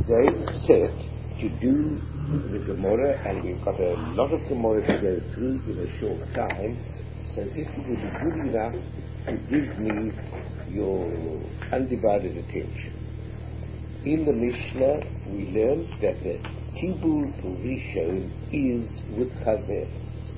today set to do the Gemara, and we've got a lot of Gemara to go through in a short time. So if you would be good enough to give me your undivided attention. In the Mishnah, we learned that the Tibul Rishon is with Chazer.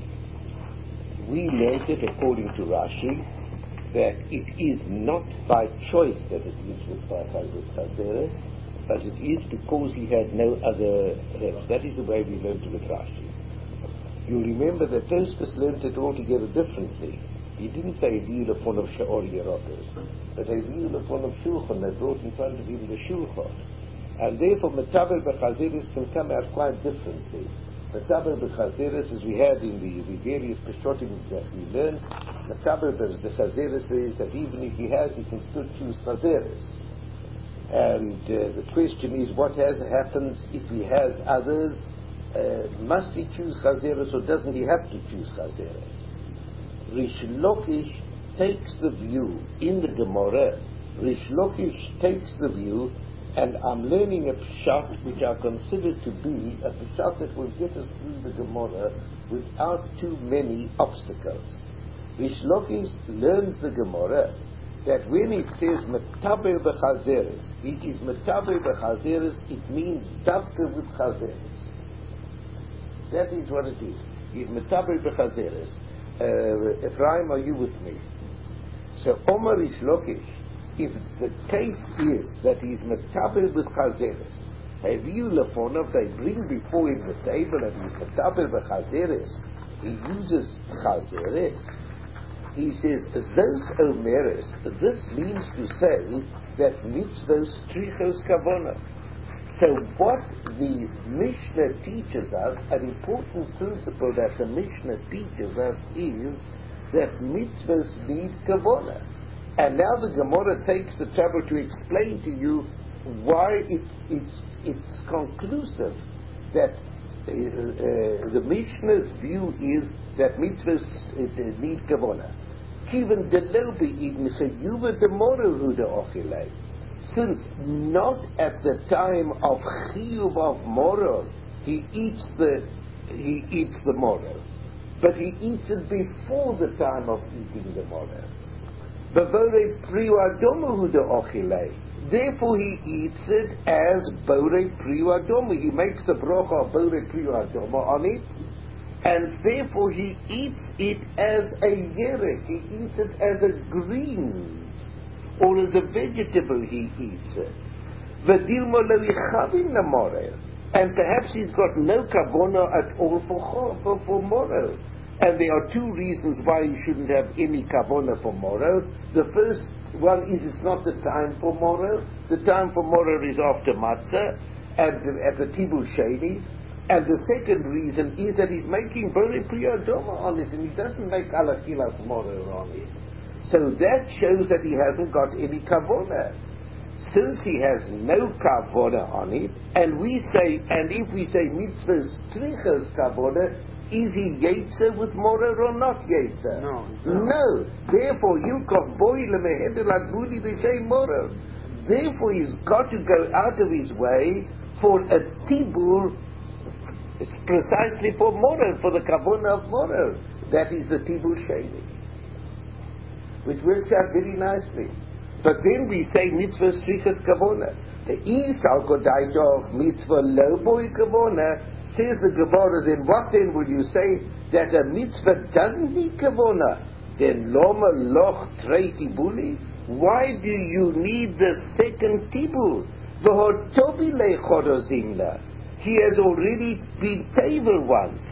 We learned it according to Rashi that it is not by choice that it is with Chazer, but it is because he had no other help. That is the way we learned it with Rashi. You remember that Tosfos learned it altogether differently. He didn't say Vi'u Lefon of Sha'or Yerotos, but Vi'u Lefon of Shulchan, they brought in front of him the Shulchan. And therefore, Metabel B'Chazeres can come out quite differently. Metabel B'Chazeres, as we had in the various Peshotim that we learned, Metabel B'Chazeres is that even if he has, he can still choose Chazeres. And the question is, what happens if he has others? Must he choose Chazeres or doesn't he have to choose Chazeres? Rish Lakish takes the view in the Gemara. Rish Lakish takes the view, and I'm learning a pshat which I consider to be a pshat that will get us through the Gemara without too many obstacles. Rish Lakish learns the Gemara that when it says Metabel B'Chazeres, it is Metabel B'Chazeres, it means Davka with Chazeres. That is what it is. It's Metabel B'Chazeres. Ephraim, are you with me? So Omar Rish Lakish, if the case is that he's Metabel with Chazeres, Vi'u Lefonov, they bring before him the table and he's Metabel B'Chazeres, he uses Chazeres. He says, Zos Omeres, this means to say that mitzvos strichos kavona. So what the Mishnah teaches us, an important principle that the Mishnah teaches us is that mitzvos need kavona. And now the Gemara takes the trouble to explain to you why it's conclusive that the Mishnah's view is that mitzvahs need kavona. Kiven delobi in chayuva demora huda ochilei. Since not at the time of chiyuv of moro he eats the moro, but he eats it before the time of eating the moro. Bavore priu adomu huda ochilei. Therefore he eats it as bore priu adomu. He makes the bracha of bore priu adomu on it, and therefore he eats it as a yerek. He eats it as a green, or as a vegetable he eats it. V'dilmo lo yichavin lemorel, and perhaps he's got no kavona at all for morel. And there are two reasons why he shouldn't have any kavona for morel. The first one is it's not the time for morel. The time for morel is after matzah at the Tibul Sheni. And the second reason is that he's making Bore Priyadoma on it, and he doesn't make Alachilas morel on it. So that shows that he hasn't got any kavona. Since he has no kavona on it, and if we say mitzvahs strichas kavona, is he yetzer with morel or not yetzer? No. Therefore, Yilkov boy lemehedel adbudi b'shem morel. Therefore, he's got to go out of his way for a tibul. It's precisely for morel, for the kavona of morel. That is the tibul sheni, which works out very nicely. But then we say mitzvah strichas kavona. The Isal Kodaitov mitzvah lo boy kavona. Says the Gemara, then what then will you say that a mitzvah doesn't need kavona? Then loma loch trei tibuli? Why do you need the second tibul? V'hotobi lechodozimna. He has already been table once.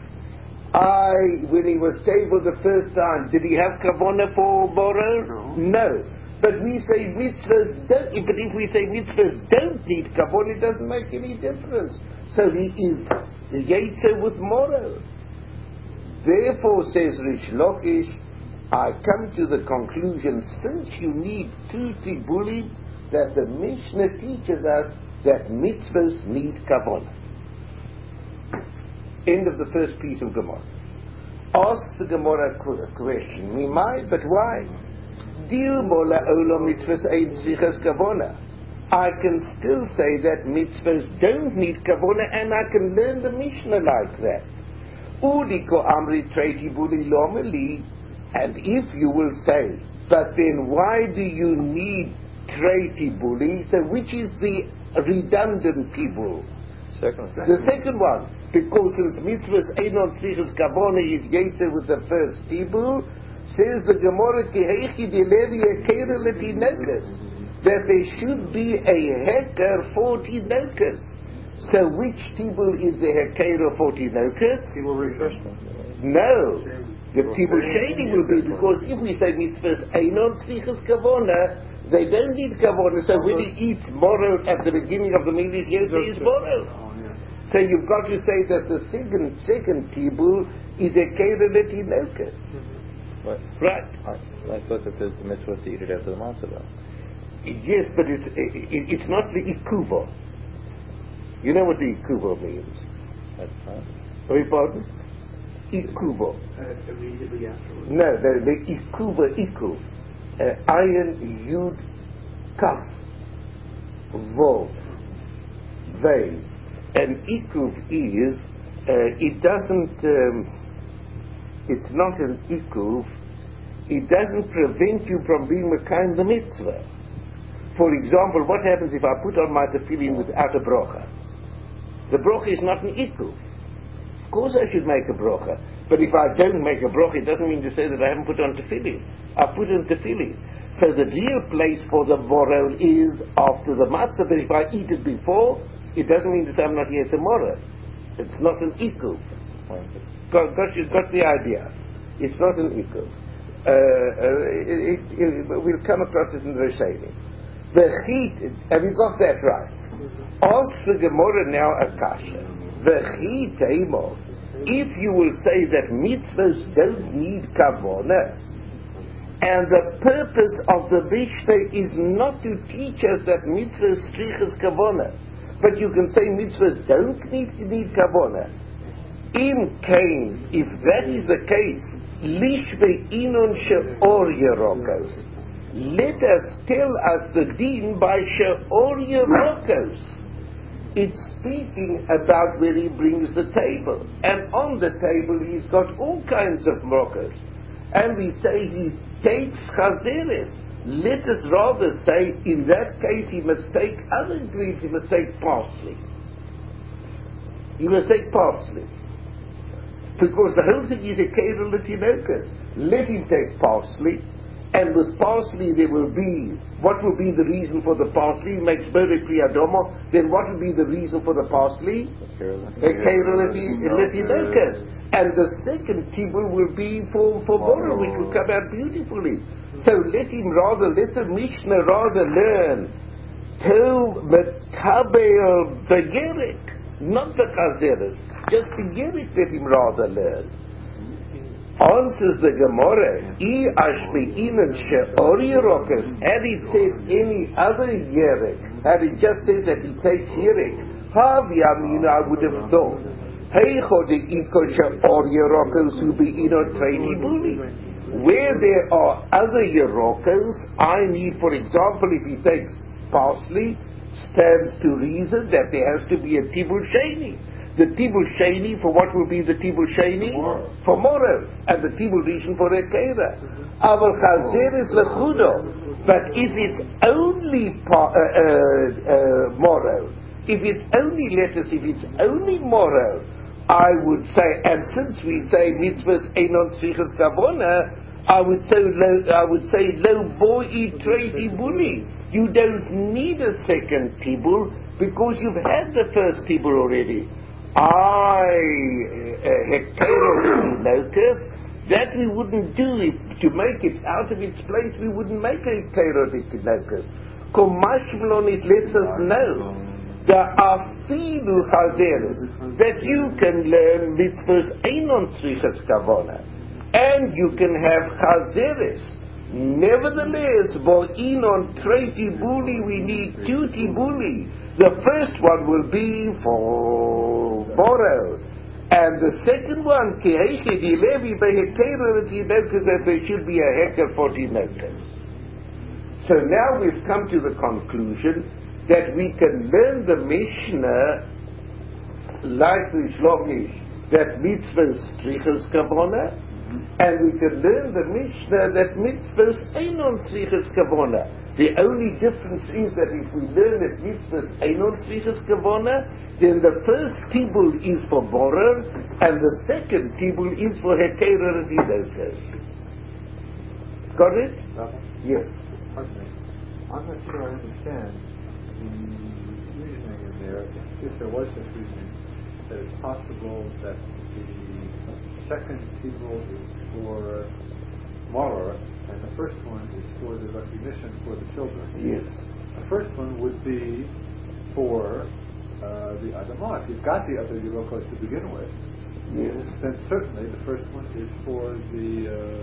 When he was table the first time, did he have kavona for borrow? No. But we say mitzvahs don't. But if we say mitzvahs don't need kavona, it doesn't make any difference. So he is yetzer with moro. Therefore, says Rish Lakish, I come to the conclusion, since you need two tibulim, that the Mishnah teaches us that mitzvahs need kavona. End of the first piece of Gemara. Asks the Gemara a question. Mimai, but why? Dil mola olam mitzvahs ein tzrichas kavona. I can still say that mitzvahs don't need kavona, and I can learn the Mishnah like that. Udiko amri treiti buli lomeli, and if you will say, but then why do you need treiti buli? So which is the redundant tibul? The second one, because since mitzvahs einon tzrichas kavona is yetzer with the first tibul, says the Gemara Keheichi Dilevi Ekera Letinokas, that there should be a heker for tinokas. So which tibul is the heker for tinokas? Tibul refreshment. No, the tibul sheni will be, because if we say mitzvahs einon tzrichas kavona, they don't need kavona. So when he eats moro at the beginning of the meal, is yetzer is moro. So you've got to say that the second tibul is a keira letinokas. Right. I thought that the mitzvah was to eat it after the matzah, though. Yes, but it's not the ikuva. You know what the ikuva means? That's fine. Beg your pardon? Ikuva. Immediately afterwards. No, the ikuva, ikuv. Ayin, yud, kaf, vov, vase. And ikuv is, it doesn't, it's not an ikuv, it doesn't prevent you from being mekayim the mitzvah. For example, what happens if I put on my tefillin without a brocha? The brocha is not an ikuv. Of course I should make a brocha, but if I don't make a brocha, it doesn't mean to say that I haven't put on tefillin. I put on tefillin. So the real place for the borel is after the matzah, but if I eat it before, it doesn't mean to say I'm not here tomorrow. It's not an ikuv. Got the idea. It's not an ikuv. We'll come across it in the Rishonim. The heat, have you got that right? Ask the Gemara now a kasha. The heat, if you will say that mitzvahs don't need kavona, and the purpose of the Mishnah is not to teach us that mitzvahs strichas kavona, but you can say mitzvahs don't need kavona. In Cain, if that is the case, lishve inon she'or yerokos. Let us tell us the deen by she'or yerokos. It's speaking about where he brings the table, and on the table he's got all kinds of morokos, and we say he takes chazeres. Let us rather say in that case he must take other greens. He must take parsley. He must take parsley. Because the whole thing is a keira letinokas. Let him take parsley, and with parsley there will be, what will be the reason for the parsley? He makes berek priadomo, then what will be the reason for the parsley? A keira letinokas. And the second tibul will be for borel, which will come out beautifully. So let the Mishnah rather learn to metabel begerek, not the chazeres. Just the Gerik let him rather learn. Answers the Gemara, I ashbe inan she'or yerokas. Had he said any other Yerek, had he just said that he takes Yerek, I would have thought, hey chode iko she'or yerokas who be inon treiti buli. Where there are other yerokas, I need, for example, if he takes parsley, stands to reason that there has to be a tibul sheni. The tibul sheni, for what will be the tibul sheni? For moro. And the tibul rishon for a keira. Aval chazer is lechudo. But if it's only moro, if it's only lettuce, if it's only moro, I would say, and since we say mitzvahs einon tzrichas kavona, I would say lo boi treiti buli. You don't need a second tibul because you've had the first tibul already. That we wouldn't do it to make it out of its place. We wouldn't make a keirotikonokas. Komashmlon, it lets us know the afilu chazeres that you can learn mitzvahs einon tzrichas kavona, and you can have chazeres. Nevertheless, bo'inon treiti buli, we need two tibuli. The first one will be for borel, and the second one, that there should be a heker for tinokas. So now we've come to the conclusion that we can learn the Mishnah like the Shlomish, that mitzvahs strichas kavona, and we can learn the Mishnah that mitzvahs einon strichas kavona. The only difference is that if we learn that mitzvahs einon strichas kavona, then the first tibul is for borer, and the second tibul is for hekerer didokas. Got it? Yes. Pardon me. I'm not sure I understand the reasoning in there, if there was this reasoning, that it's possible that the second tibul is for morer, and the first one is for the recognition for the children. Yes. The first one would be for the Adamah. If you've got the other Yerokos to begin with, Yes. then certainly the first one is for the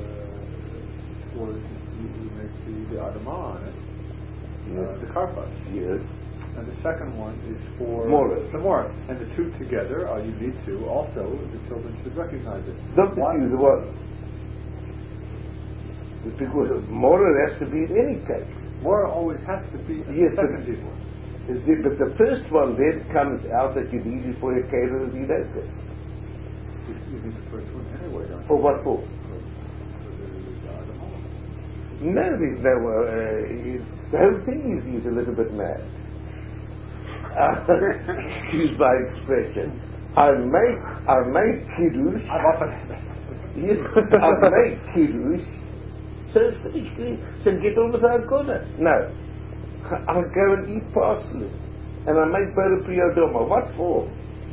you make the Adamah on it, the Karpas. Yes. And the second one is for Morah. the Morah. And the two together are unique to also the children should recognize it. Not the two, the one. It's because moral has to be in any case. Morah always has to be in Yes, the second tibul. But the first one then comes out that you need it for hekerer didokas. You need the first one anyway, don't you? For what for? For the Adamah. No, there's no. The whole thing is a little bit mad. Excuse my expression. I make kiddush. I've often had that. Yes, I make kiddush. So get on with our gonna. No, I'll go and eat parsley, and I make Bora Priodoma. What for?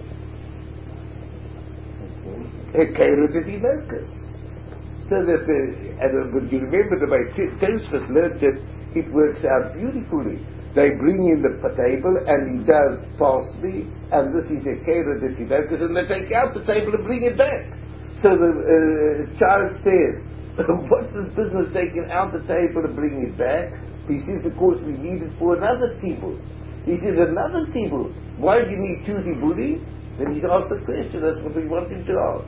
Hekerer didokas. So that but you remember the way Tosfos learned it, it works out beautifully. They bring in the table and he does parsley, and this is hekerer didokas, and they take out the table and bring it back. So the child says, what's this business taking out the table and bringing it back? He says, because we need it for another tibul. He says, another tibul? Why do you need two tibulim? Then he's asked the question, that's what we want him to ask.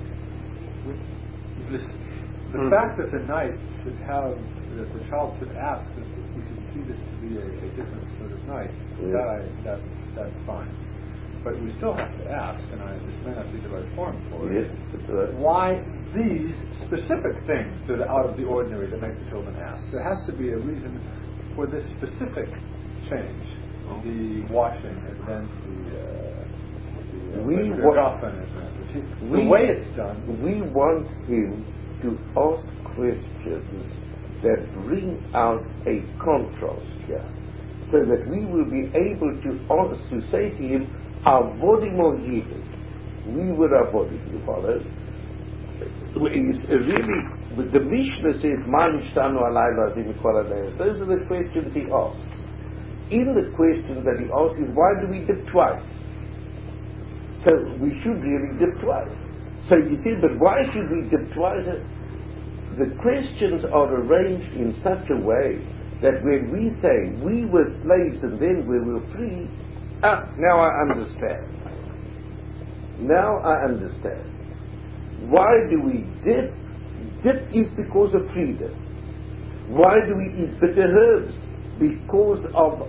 The fact that the knight should have, that the child should ask, that he should see this to be a different sort of knight, that's fine. But we still have to ask, and this may not be the right form for it, why these specific things that are out of the ordinary that make the children ask. There has to be a reason for this specific change, the washing and then the way it's done. We want him to ask questions that bring out a contrast here, so that we will be able to say to him, avodim or yidin. We were avodim, you follow? Really, the Mishnah says, Manishtanu alayla zimikoladayas. Those are the questions he asks. In the questions that he asks is, why do we dip twice? So we should really dip twice. So you see, but why should we dip twice? The questions are arranged in such a way that when we say we were slaves and then we were free, now I understand. Now I understand. Why do we dip? Dip is because of freedom. Why do we eat bitter herbs? Because of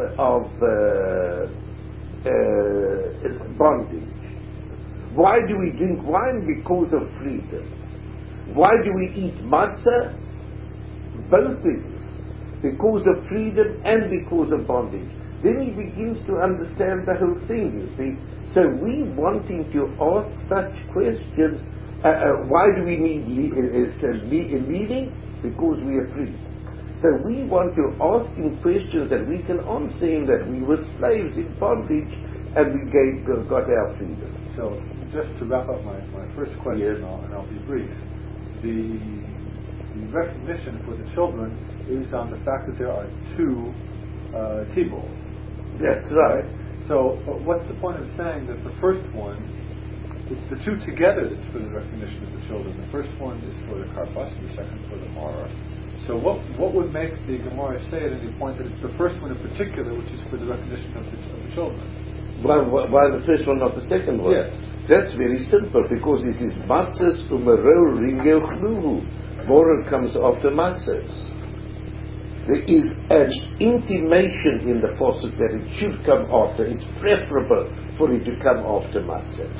bondage. Why do we drink wine? Because of freedom. Why do we eat matzah? Both things. Because of freedom and because of bondage. Then he begins to understand the whole thing, you see. So we wanting to ask such questions. Why do we need leading? Because we are free. So we want to ask him questions that we can answer him, that we were slaves in bondage and we got our freedom. So just to wrap up my first question, yes. and I'll be brief. The recognition for the children is on the fact that there are two tibuls. That's right. So what's the point of saying that the first one, it's the two together that's for the recognition of the children. The first one is for the karpas, and the second for the maror. So what would make the Gemara say at any point that it's the first one in particular which is for the recognition of the children? Why the first one, not the second one? Yes. That's very simple, because this is matzahs umaro ringel chluhu. Moral comes after matzahs. there is an intimation in the pasuk that it should come after. It's preferable for it to come after matzahs.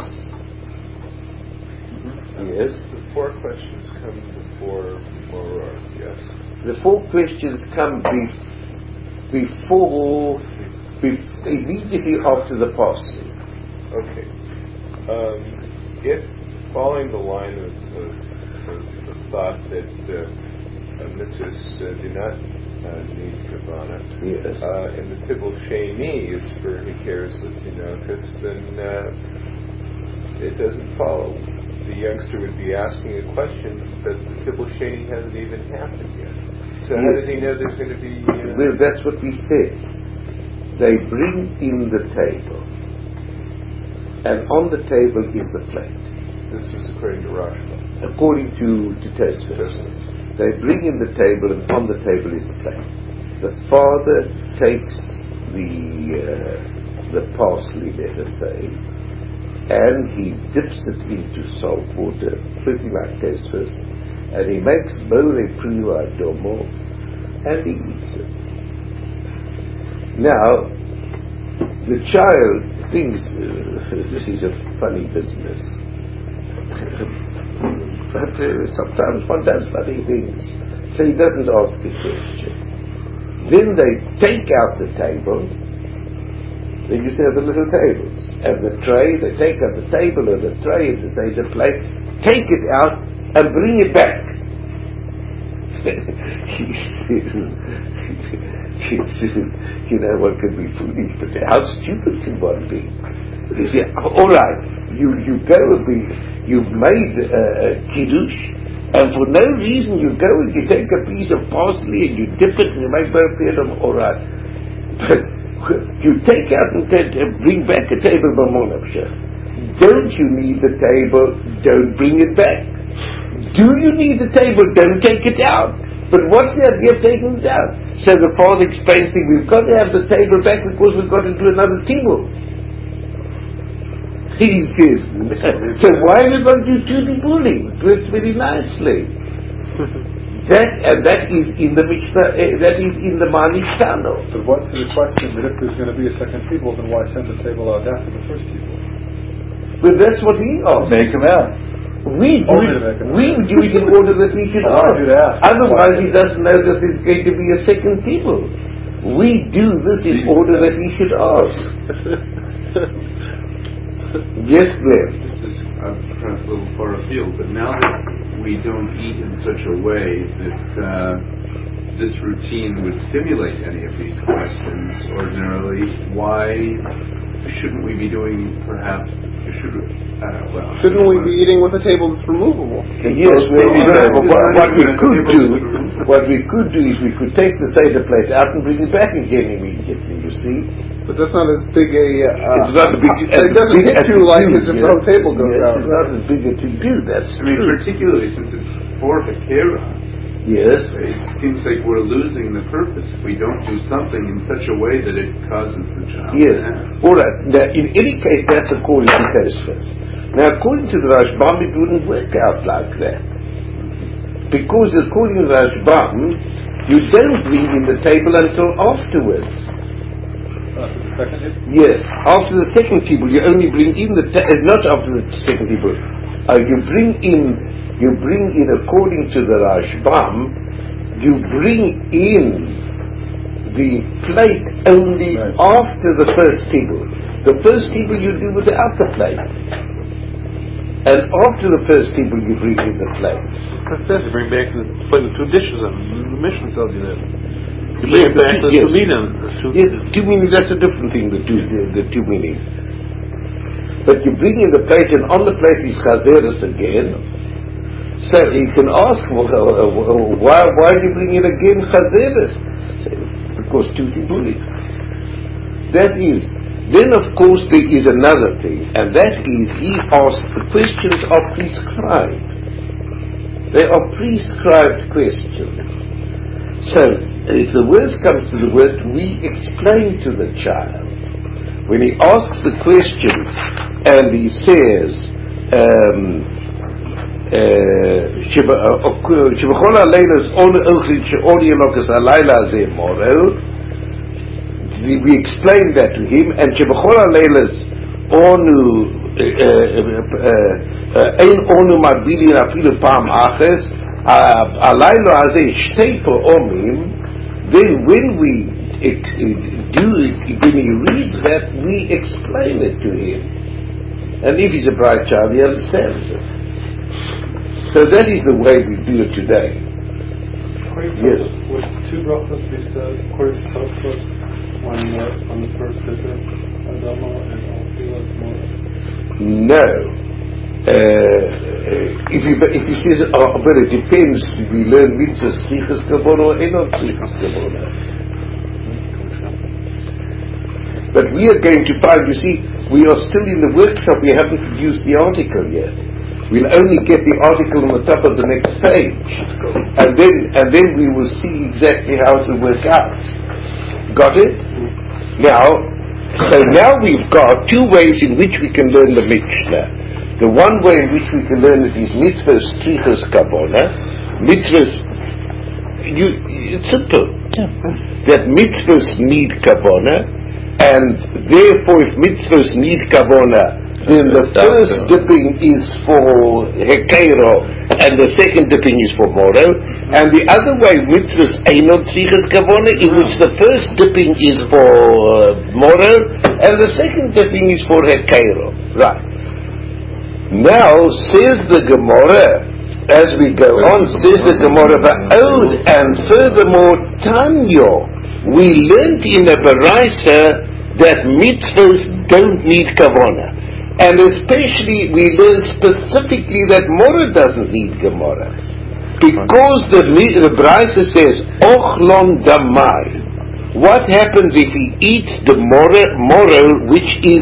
Yes. The 4 questions come before Moror, yes. The 4 questions come before, immediately after the passing. Okay. If following the line of thought that mitzvahs do not need kavana, Yes. and the tibul sheni is for hikeres l'tinokas, then it doesn't follow. The youngster would be asking a question, but the tibul sheni hasn't even happened yet. So how does he know there's going to be... Well, that's what we said. They bring in the table, and on the table is the plate. This is according to Rashba. According to Tosfos, they bring in the table, and on the table is the plate. The father takes the parsley, let us say, and he dips it into salt water, pretty like Tosfos, and he makes borei priu adomo, and he eats it. Now, the child thinks this is a funny business. But sometimes one does funny things. So he doesn't ask the question. Then they take out the table. They used to have the little tables. And the tray, they take out the table or the tray and the Seder plate, take it out and bring it back. One can be foolish, but how stupid can one be? You say, all right, you go and you've made kiddush, and for no reason you go and you take a piece of parsley and you dip it and you make berpedum, all right. But you take out and bring back a table b'monavsha. Don't you need the table? Don't bring it back. Do you need the table? Don't take it out. But what's the idea of taking it out? So the father explains, we've got to have the table back because we've got to do another tibul. He says, so why are we going to do 2 tibulim? It works very nicely. That is in the Mishnah, that is in the Manishtano. But what's the question that if there's going to be a second table, then why send the table out after the first table? Well, that's what he asked. Make him ask. We do it in order that he should ask. Otherwise he doesn't know that there's going to be a second table. We do this in order that he should ask. Yes, Glenn. This is perhaps a little far afield, but now that we don't eat in such a way that this routine would stimulate any of these questions ordinarily, why shouldn't we be doing perhaps... Shouldn't we be eating with a table that's removable? Yes, what we could do is we could take the Seder plate out and bring it back again immediately, you see. But that's not as big a... it's not a big... It doesn't hit you like as if the whole table goes out. It's not as big a to do, that's I mean, particularly since it's for Hakera. Yes. It seems like we're losing the purpose if we don't do something in such a way that it causes the child Yes. to ask. All right. Now, in any case, that's according to Tosfos. Now, according to the Rashbam, it wouldn't work out like that. Because according to the Rashbam, you don't bring in the table until afterwards. After the second table? Yes. After the second table, you only bring in the not after the second table. You bring in according to the Rashbam, you bring in the plate only after the first table. The first table you do without the plate. And after the first table you bring in the plate. That's it. You bring back the 2 dishes and the Mishnah tells you that. You Yes, bring back the yes. 2 minim. Yes, 2 meaning, that's a different thing, the two meaning. But you bring in the plate, and on the plate is chazeres again. So you can ask, why do you bring in again chazeres? Because 2 tibulim. That is. Then of course there is another thing, and that is he asks the questions are prescribed. They are prescribed questions. So if the worst comes to the worst, we explain to the child. When he asks the questions and he says, שבכל הלילה אונו אוכלים שאוני אלוקס הלילה הזה מורל. We explained that to him, and שבכל הלילה אונו אין אונו מגבילים אפילו פעם אחת, הלילה הזה שתי פעמים. Then when we do it, when he reads that, we explain it to him. And if he's a bright child, he understands it. So that is the way we do it today. Yes. Would two brachos be said according to Tosfos on the first visit, Adama and Alfilas Mora? No. If he says, but it depends. We learn mitzvahs tzrichas kabona or not tzrichas kabona. But we are going to find, you see, we are still in the workshop. We haven't produced the article yet. We'll only get the article on the top of the next page, and then we will see exactly how it will work out. Got it? Now we've got two ways in which we can learn the Mishnah. The one way in which we can learn it is mitzvahs tzrichas kabona. Mitzvahs, it's simple. That mitzvahs need kabona, and therefore if mitzvahs need kabona, then the first dipping is for Hekeiro and the second dipping is for Moro, and the other way mitzvahs einot tzrichas kabona, in which the first dipping is for Moro and the second dipping is for Hekeiro. Right. Now says the Gemara, as we go on, says the Gemara Va'od, and furthermore Tanyo, we learned in a Baraisa that mitzvahs don't need kavona. And especially we learn specifically that Mora doesn't need Gemara. Because the Braisa says, Ochlon damai. What happens if he eats the Mora which is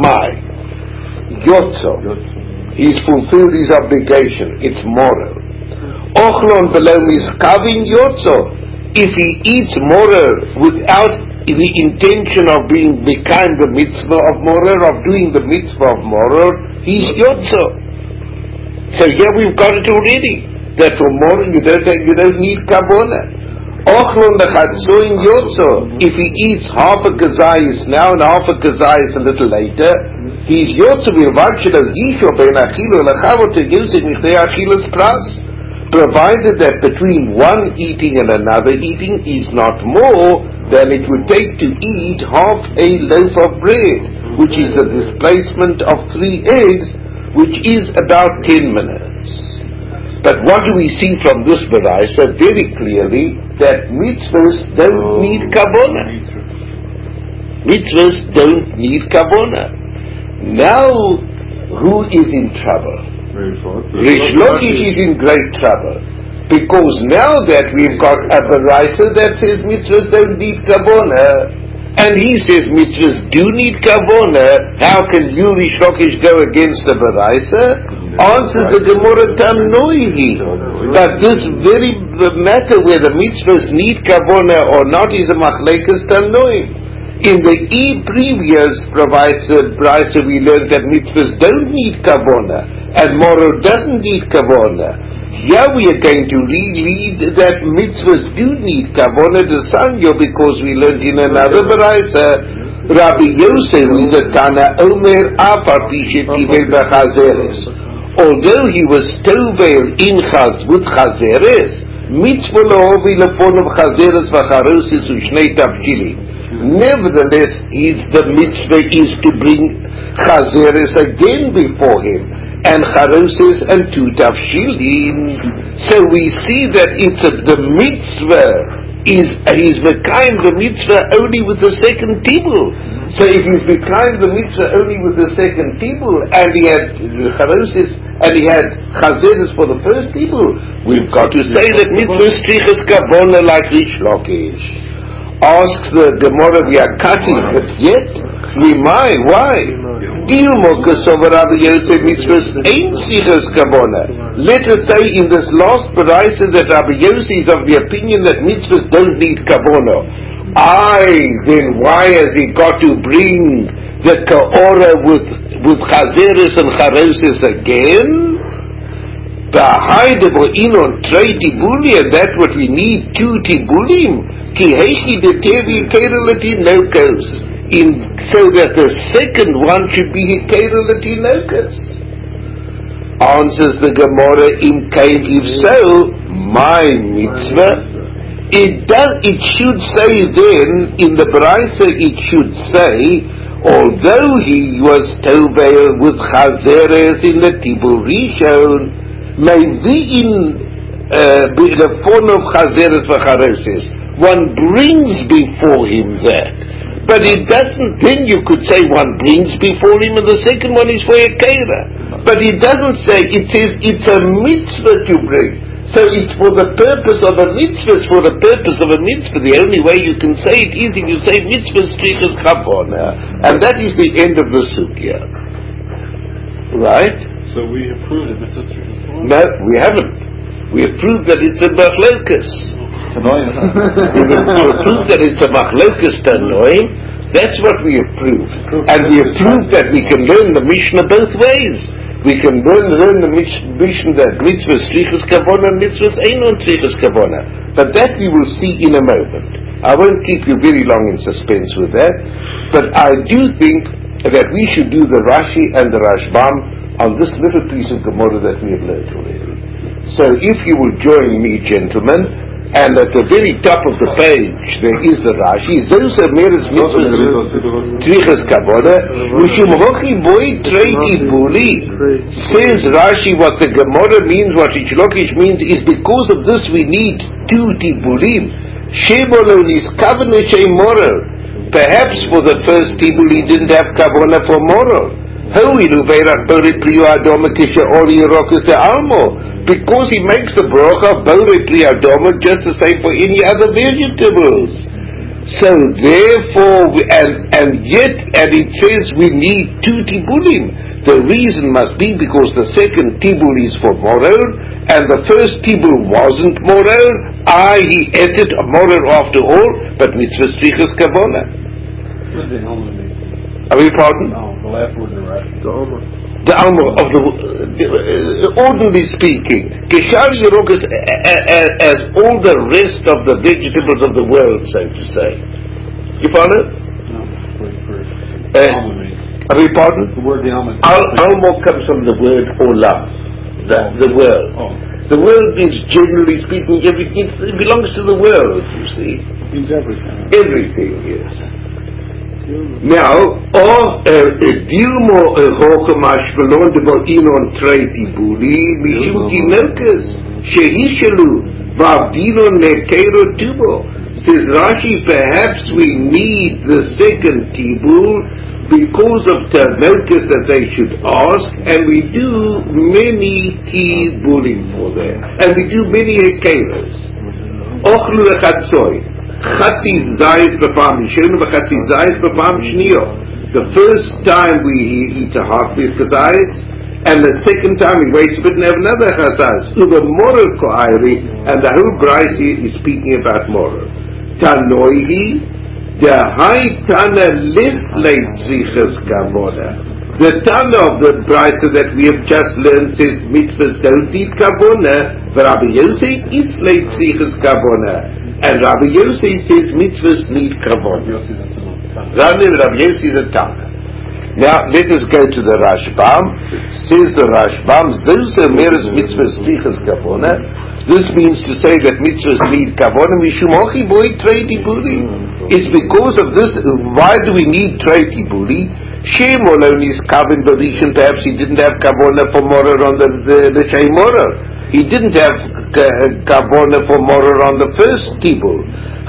damai? Yotzo. He's fulfilled his obligation. It's Mora. Ochlon below is kavin Yotzo. If he eats Mora without the intention of being behind the mitzvah of Morer, of doing the mitzvah of Morer, he's Yotzo. So here we've got it already. That for Morer you don't need Kabona. Ochlon lechatzoin Yotzo. If he eats half a gazayis now and half a gazayis a little later, he's Yotzo v'ilvakshilas yisho ben achilo lechavot yosef michdei achilas pras. Provided that between one eating and another eating is not more than it would take to eat half a loaf of bread, which is the displacement of 3 eggs, which is about 10 minutes. But what do we see from this Baraisa? Very clearly that mitzvahs don't need kabona. Mitzvahs don't need kabona. Now, who is in trouble? Rish Lakish is in great trouble, because now that we've got a Baraisa that says mitzvahs don't need kavona, and he says mitzvahs do need kavona, how can you, Rish Lakish, go against the Baraisa? Answers the Gemara Tamnoihi. But this very matter whether mitzvahs need kavona or not is a machlekes Tamnoim. In the previous Baraisa we learned that mitzvahs don't need kavona and Morer doesn't need kavona. Here we are going to read that mitzvahs do need kavona de sanyo, because we learned in another Baraisa Rabbi Yosef is a Tana Omer Afar Pishet Chazeres. Although he was tovel in with Chazeres, mitzvah lohovi lefon of Chazeres v'charosis u'shnei tavshilim. Nevertheless, the mitzvah is to bring Chazeres again before him, and Charoses and 2 tavshilin. So we see that the mitzvah he's mekayim the mitzvah only with the second tibul. So if he's mekayim the mitzvah only with the second tibul, and he had Charoses and he had Chazeres for the first tibul, we've got to say that mitzvah strichas kavona like Rish Lakish. Asks the Gemara, we are cutting, but yet, why? Dilmo Kasova Rabbi Yosef mitzvahs ain't strichas kavona. Let us say in this last Baraisa that Rabbi Yosef is of the opinion that mitzvahs don't need kavona. Then why has he got to bring the Ka'ora with Chazeres and Charoses again? Ba'haide bo'inon trei tibuli, and that's what we need, 2 tibulim. Ki heichi de tevi kerelati nokos. So that the second one should be kerelati nokos. Answers the Gemara, im kain, if so, my mitzvah. It should say then, in the Braisa it should say, although he was tovel with chazeres in the Tibul Rishon, may be in the form of chazeres v'chareses, one brings before him that. But it doesn't, then you could say one brings before him and the second one is for a kera. But it doesn't say, it says it's a mitzvah to bring. So it's for the purpose of a mitzvah, it's for the purpose of a mitzvah. The only way you can say it is if you say mitzvah strichas kavona. And that is the end of the sugya. Right? So we approved it, mitzvah strichas kavona? No, we haven't. We approved that it's a machlokas. We approved that it's a machlokas tanoim. That's what we approved. And we approved that we can learn the Mishnah both ways. We can learn the Mishnah that mitzvah strichas kavona and mitzvah einon strichas kavona. But that we will see in a moment. I won't keep you very long in suspense with that. But I do think that we should do the Rashi and the Rashbam on this little piece of Gemara that we have learned already. So if you will join me, gentlemen, and at the very top of the page there is the Rashi. Zosa meres mitzvah strichas kavona, mishum hochi boi trei tibuli. Says Rashi, what the Gemara means, what Rish Lakish means, is because of this we need 2 tibulim. Shemolon is kavana shei moral. Perhaps for the first tibul he didn't have kavana for moral. Hoilu veirach bore priyo adoma kisha ori rokas de almo. Because he makes the bracha bore priyo adoma just the same for any other vegetables. So therefore, and it says we need 2 tibulim. The reason must be because the second tibul is for moror, and the first tibul wasn't moror. He ate it moror after all, but mitzvah strichas kavona. What does the alma mean? Are we pardon? No, the last word in the Rashi. The alma of the ordinarily speaking, kishar yerokas as all the rest of the vegetables of the world, so to say. You follow? No, for alma means. Are we pardon? The word the alma. Alma comes from the word olam, the world. Oh. The world is, generally speaking, everything. It belongs to the world, you see. It means everything. Everything, yes. Now, Dilmo Hochamash Velon de Boinon Treiti Buli, Mishum Tinokas, Shehishalu, Vavdinon Nekero Tubo. Says Rashi, perhaps we need the second Tibul because of Tanokas that they should ask, and we do many Tibulim for them, and we do many Hekeros. Ochlu Lechatzoi. Chatzi Zayis B'Pam Rishon v'Chatzi Zayis B'Pam Shniyo. The first time he eats a half with Chazayis, and the second time he waits a bit and have another Chazayis. Uber moral ko'ayri, and the whole Braisi is speaking about moral. Tanoihi, the high Tana lis leit tzrichas kavona. The Tana of the Braisa that we have just learned says mitzvahs don't eat kavona, but Rabbi Yosef eats leit tzrichas kavona. And Rabbi Yossi says mitzvahs need kavod. Rabbi Yossi is a Tana. Now let us go to the Rashbam. Says the Rashbam, Zosa meres mitzvahs strichas kavona. This means to say that mitzvahs need kavona. Mishumochi boi trei tibuli. It's because of this. Why do we need trei tibuli? Shemolon is kavin b'rishon. Perhaps he didn't have kavona for morer on the shay morer. He didn't have kavona for morer on the first tibul.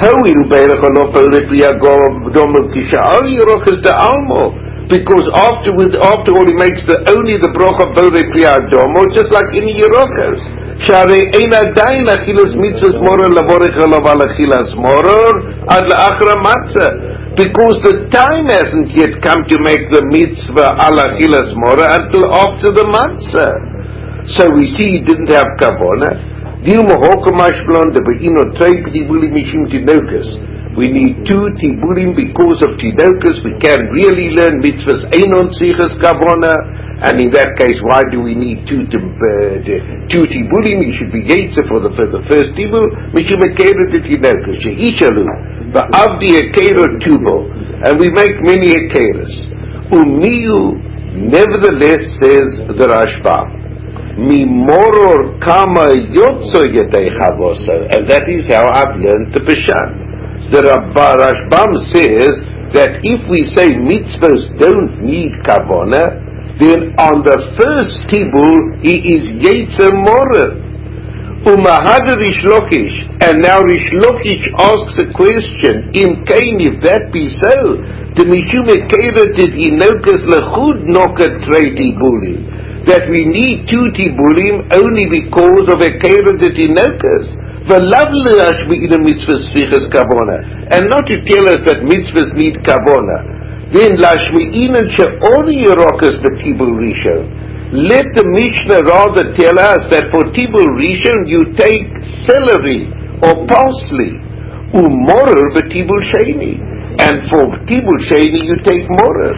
Because after all he makes only the bracha bore priya domo, just like any yerokos. Share eina dain achilas mitzvahs morer lavorech alav al achilas morer ad laachra matzah. Because the time hasn't yet come to make the mitzvah al achilas morer until after the matzah. So we see he didn't have kavona. Dilma hokamash blon de beino trei tibulim mishim tinokas. We need 2 tibulim because of tinokas. We can really learn mitzvahs einon tzrichas kavona. And in that case, why do we need two tibulim? You should be yetzer for the first tibul. Mishum ekera titinokus sheishalu ba'avdi ekera tubo, and we make many ekeras. Umiyu, nevertheless, says the Rashbam, mi moror kama yotzo yedei chavoso, and that is how I've learned the Peshat. The Rashbam says that if we say mitzvahs don't need kavona, then on the first tibul he is yetzer morer. Umahad Rish Lakish, and now Rish Lakish asks a question: In kain, if that be so, the mishum ekera did inokas lechud nokat trei tibulim, that we need two tibulim only because of ekera did inokas. V'lav le'ash be'ina mitzvahs strichas kavona, and not to tell us that mitzvahs need kavona. Then lashmi'inan she'oni yerokas b'tibul rishon. Let the Mishnah rather tell us that for tibul rishon you take celery or parsley, umorer b'tibul sheni, and for tibul sheni you take morer.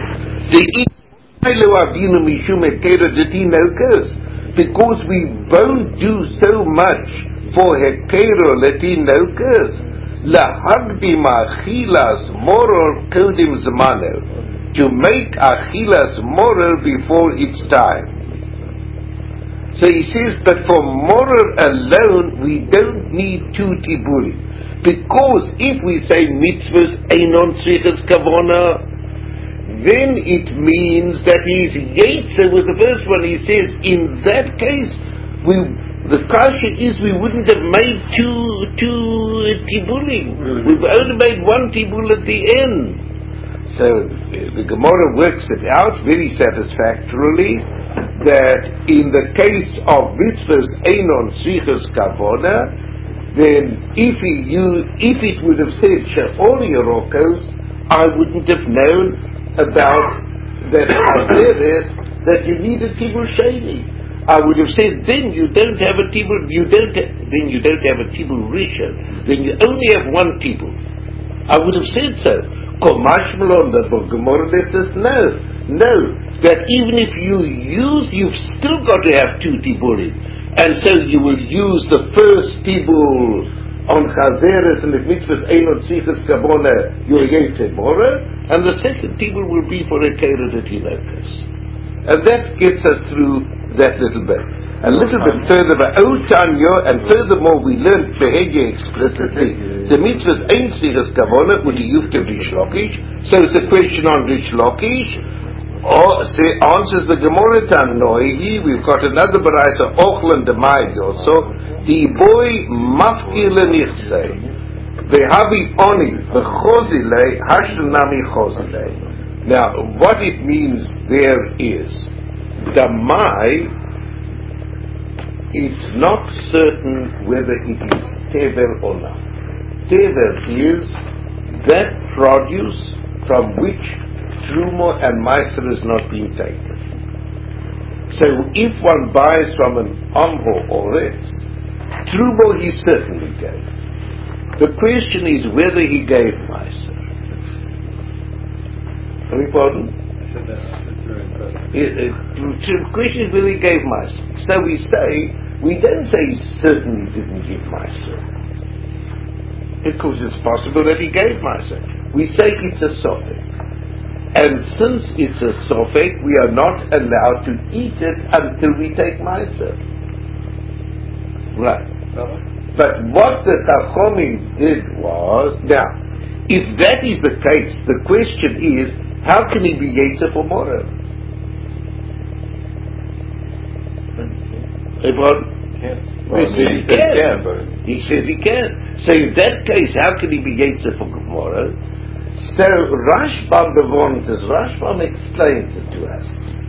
Because we won't do so much for hekero letinokas. Lahagdim achilas moror kodim zmano, to make achilas moror before its time. So he says, but for moror alone we don't need two tibulim, because if we say mitzvahs einon tzrichas kavona, then it means that he is yetzer with the first one. He says, in that case, the kasha is we wouldn't have made two tibulim. We've only made one tibul at the end. So the Gemara works it out very satisfactorily that in the case of mitzvahs einon tzrichas kavona, then if it would have said she'ol yerokos, I wouldn't have known about that you need a tibul sheni. I would have said, then you don't have a tibul, then you don't have a tibul rishon, then you only have one tibul. I would have said so. Komashmalon, the Gemara lets us know that even if you've still got to have two tibulim, and so you will use the first tibul on chazeres, and if mitzvahs einon tzrichas kavona, you're yetzer morer, and the second tibul will be for a keirat etinokas. And that gets us through that little bit. A little bit further, but Old Tanya, and furthermore we learned Behegya explicitly, the mitzvahs ain't tzrichas kavona, with the yufta Rish Lakish, so it's a question on Rish Lakish, or answers the Gemara Tanoihi. We've got another baraisa, Ochlan Demai also, the boy mafkir lenichsei, vehabi oni, vechozile, hashtanami chozile. Now, what it means there is, Damai, it's not certain whether it is tevel or not. Tevel is that produce from which Truma and Meiser has not been taken. So if one buys from an Amho or Retz, Truma he certainly gave. The question is whether he gave Meiser. Pardon? The question is whether he gave Meiser. So we don't say he certainly didn't give Meiser, because it's possible that he gave Meiser. We say it's a sofek. And since it's a sofek, we are not allowed to eat it until we take Meiser. Right. But what the Chachomim did was, now, if that is the case, the question is, how can he be Yetzer for Moreh? He says he can. So in that case, how can he be Yetzer for Moreh? So Rashbam explains it to us.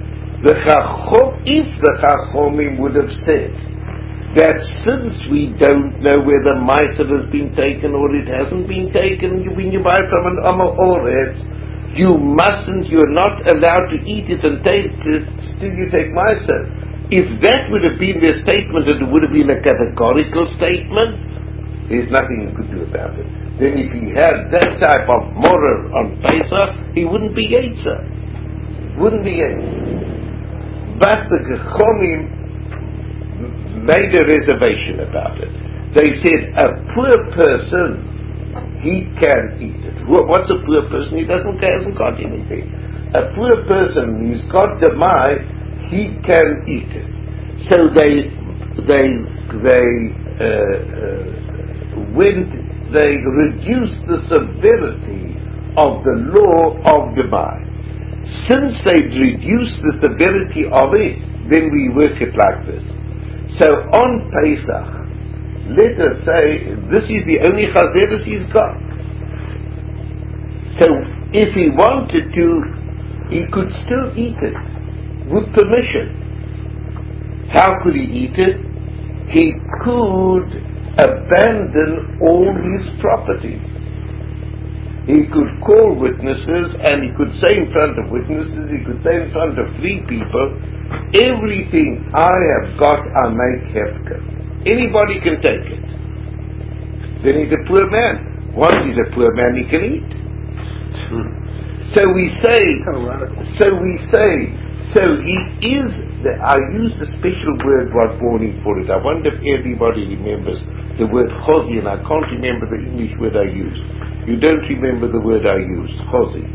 If the Chachomim would have said that since we don't know whether Meiser has been taken or it hasn't been taken, when you buy from an Amor Oretz, you're not allowed to eat it and taste it till you take Meiser. If that would have been their statement, it would have been a categorical statement, there's nothing you could do about it. Then if he had that type of morer on Pesach, he wouldn't be Yetzer. but the Chachamim made a reservation about it. They said a poor person, he can eat it. What's a poor person? He hasn't got anything. A poor person, he's got the mai, he can eat it. So they reduced the severity of the law of the mai. Since they reduced the severity of it, then we work it like this. So on Pesach, let us say this is the only chazeres he's got. So if he wanted to, he could still eat it with permission. How could he eat it? He could abandon all his property. He could call witnesses, and he could say in front of witnesses, he could say in front of 3 people, everything I have got, I make hefker. Anybody can take it. Then he's a poor man. Once he's a poor man, he can eat. So he is, I used a special word was warning for it. I wonder if everybody remembers the word chosi, and I can't remember the English word I used. You don't remember the word I used, chosi.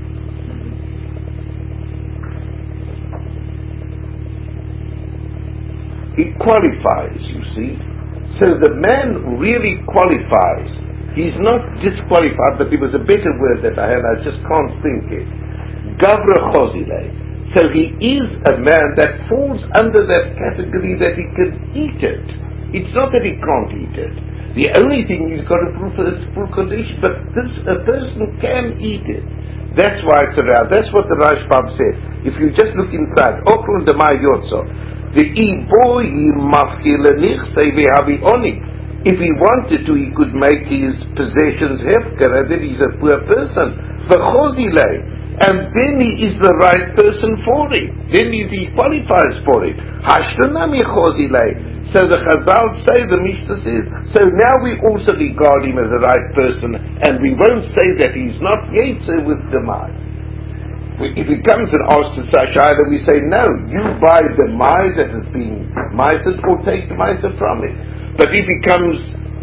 He qualifies, you see. So the man really qualifies. He's not disqualified, but there was a better word that I had, I just can't think it. Gavra chozile. So he is a man that falls under that category that he can eat it. It's not that he can't eat it. The only thing he's got to prove is full condition, but a person can eat it. That's why it's around. That's what the Rashbam said. If you just look inside, Oklan de Ma Yotzo, the Ibo Yimafkilenich Sevehavi Oni. If he wanted to, he could make his possessions hefker, and then he's a poor person. V'chozile. And then he is the right person for it. Then he qualifies for it. Hashtanami chozile. So the Chazal say, the Mishnah says, so now we also regard him as the right person, and we won't say that he's not Yetzer with the Mai. If he comes and asks to Sashayla, we say, no, you buy the Mai that has been Maited, or take the Maited from it. But if he comes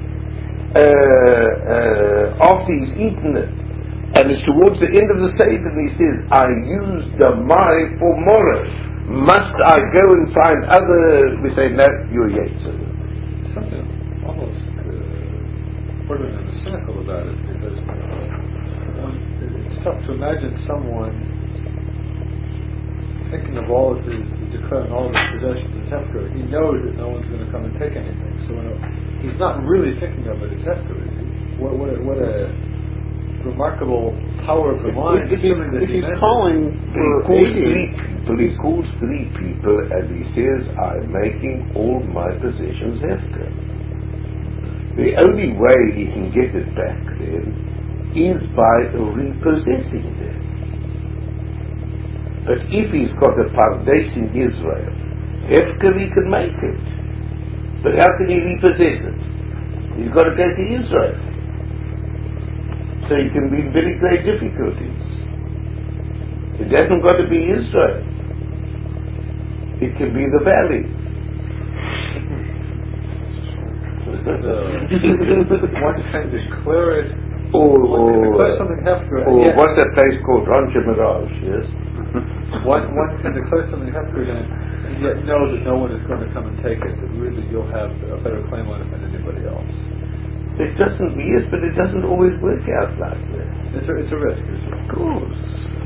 after he's eaten it, and it's towards the end of the Seder, he says, I use the Mai for Morah. Must I go and find other? We say, no, you're Yetzer. Something almost borderline and cynical about it, because it's tough to imagine someone thinking of all of his, declaring all of his possessions as hefker. He knows that no one's going to come and take anything. So he's not really thinking of it as hefker, is he? What a remarkable power of the mind. If he's calling for he calls 3 people and he says, I'm making all my possessions hefker. The only way he can get it back then is by repossessing them. But if he's got a pardes in Israel, hefker he can make it. But how can he repossess it? He's got to go to Israel. So he can be in very great difficulties. It hasn't got to be Israel. It can be the valley. One can declare it, Or declare something hefker. What's that place called? Rancho Mirage, yes? One can declare something hefker and yet know that no one is going to come and take it, that really you'll have a better claim on it than anybody else. It doesn't, yes, but it doesn't always work out like that. It's a risk, isn't it? Of course.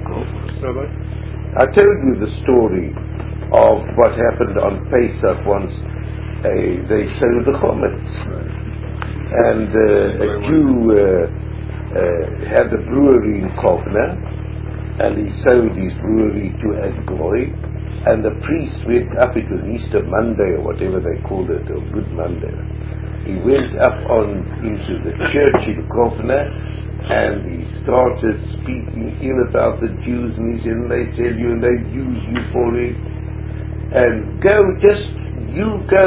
I told you the story of what happened on Pesach once. They sold the chomets. Right. And a Jew had a brewery in Kovna, and he sold his brewery to a goy, and the priest went up, it was Easter Monday or whatever they called it, or Good Monday. He went up into the church in Kovna, and he started speaking ill about the Jews, and he said, and they tell you, and they use you for it, and you go,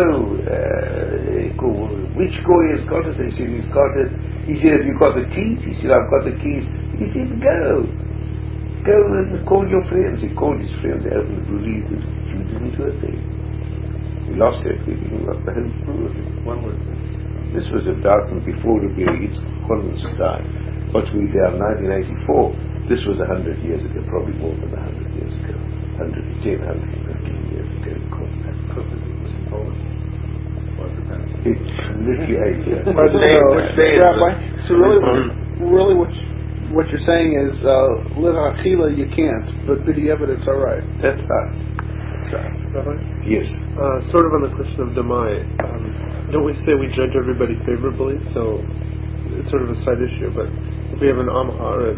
which goy has got it? They said, he's got it. He said, have you got the keys? He said, I've got the keys. He said, go. go and call your friends. He called his friends. They opened the brewery. The Jew didn't do a thing. We lost everything. We lost the whole brewery. When was this? This was about before the Beer Collins time. But we there 1984. This was 100 years ago, probably more than 100 years ago. 110, 115 years ago. Because it was in Poland? Or Japan? It's Lithuania. Rabbi, so really what you're saying is, L'Achila you can't, but B'diavad it's all right. That's right. Rabbi? Yes. Sort of on the question of Demai, don't we say we judge everybody favorably? So it's sort of a side issue, but if we have an Amharit,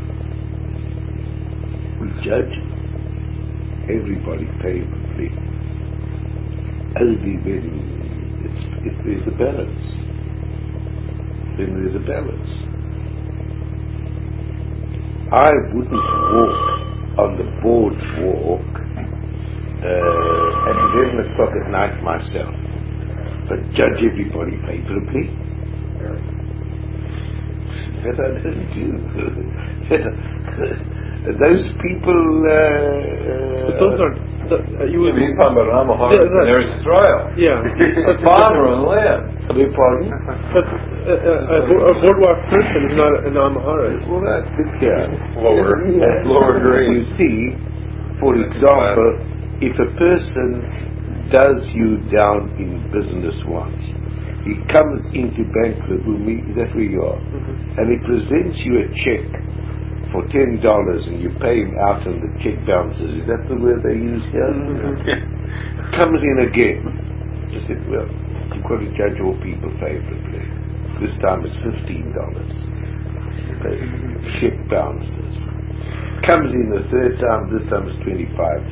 We judge everybody favorably. Only when if there's a balance, then there's a balance. I wouldn't walk on the boardwalk at 11 o'clock at night myself, but judge everybody favorably. That I don't do. Those people. but those aren't. You would. He's talking about an Amahar in Eretz Israel. Yeah. The farmer on the land. Beg pardon? But a boardwalk person is not an Amharit. Well, that's it, yeah. Lower grade. You see, for example, if a person does you down in business once, he comes into Bank Labumi, is that where you are? And he presents you a check for $10 and you pay him out and the check bounces. Is that the word they use here? Comes in again. I said, well, you've got to judge all people favorably. This time it's $15. Check bounces. Comes in the third time, this time it's $25.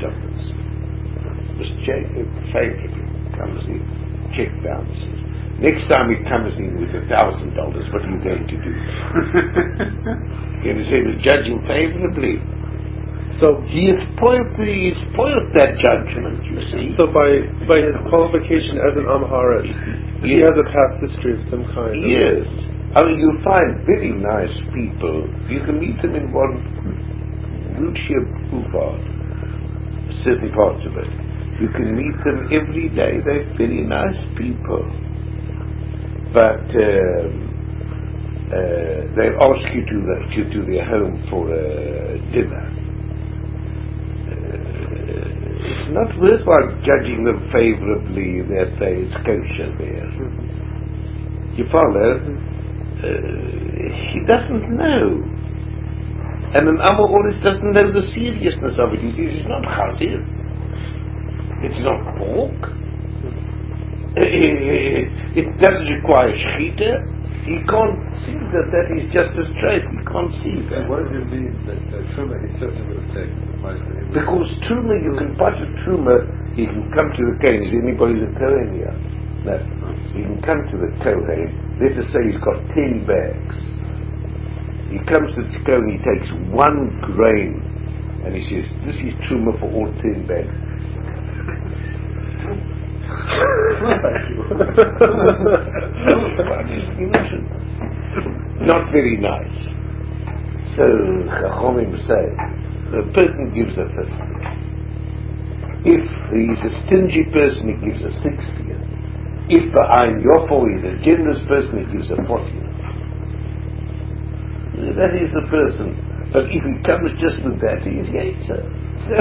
Just check it favorably. Comes in, check bounces. Next time he comes in with $1,000, what are you going to do? You're going to say to judge him favorably. So he spoiled that judgment, you see. So by his qualification as an Amharit, he has a past history of some kind. Yes. I mean, you'll find very nice people. You can meet them in one Wiltshire Boulevard, certain parts of it. You can meet them every day. They're very nice people. But they ask you to their home for dinner. It's not worthwhile judging them favorably that it's kosher there. You follow? He doesn't know. And an Amoris doesn't know the seriousness of it. He says it's not chazir. It's not pork. It doesn't require shechita. He can't see that is just a straight. He can't see that. What does it mean that Truma he certainly would have taken? Because Truma, you can punch a Truma, he can come to the Kohen. Is anybody the Kohen here? No. He can come to the Kohen. Let us say he's got 10 bags. He comes to the Kohen, he takes 1 grain, and he says, this is Truma for all 10 bags. Not very nice. So Chachamim say the person gives a 50. If he's a stingy person, he gives a 60th. If Ba'ayin Yofo is a generous person, he gives a 40th. That is the person. But if he comes just with that, he's Yetzer. So